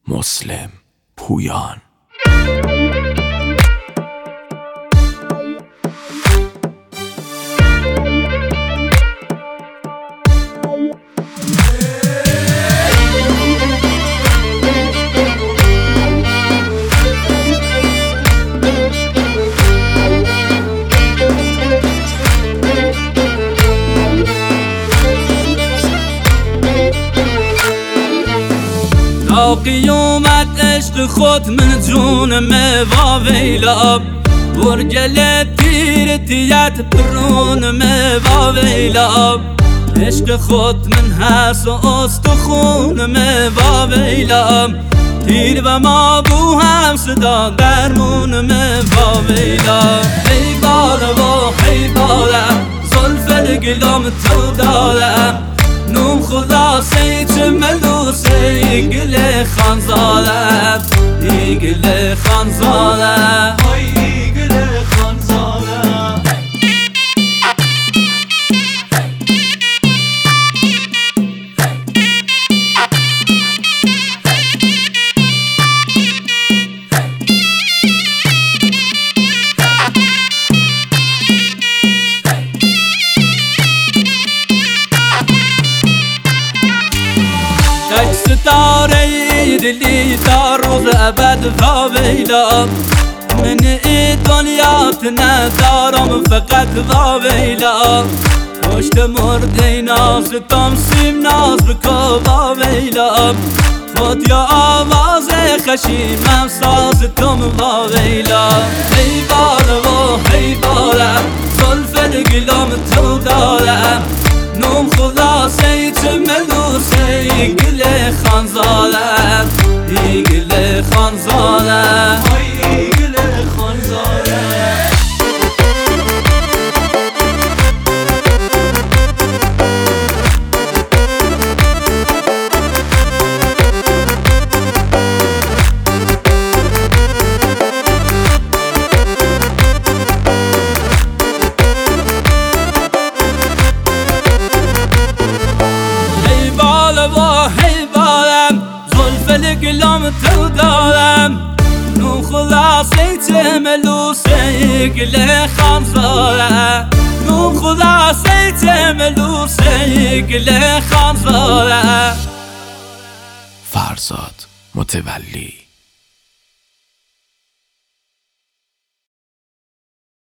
مسلم پویان. تا قیامت عشق خود من جونم و ویلا، برگل پیرتیت برونم و ویلا. عشق خود من هست و استخونم و ویلا، تیر و ما بو هم صدا درمونم و ویلا. ای بالا و ای بالا زلف گلام تو دارم، نوم خلاصه چه ملوسه گل خانزاله، گل خانزاله، گل خانزاله. تک ستاره دلی تا روز ابد و ویلا، من دنیات ندارم فقط و ویلا. پشت مرده ناز تام سیم ناز بکو و ویلا، خود یا آواز خشیمم ساز تم و ویلا. ای بالا و ای بالا زلف گلام تو دارم، نوم خلاصه چه ملوسه گل خانزاله، گل خانزاله، گل خانزاله. گلام تو دارم، نو خلاصه چه ملوسه گل خانزاله، نو خلاصه چه ملوسه گل خانزاله. فرزاد متولی.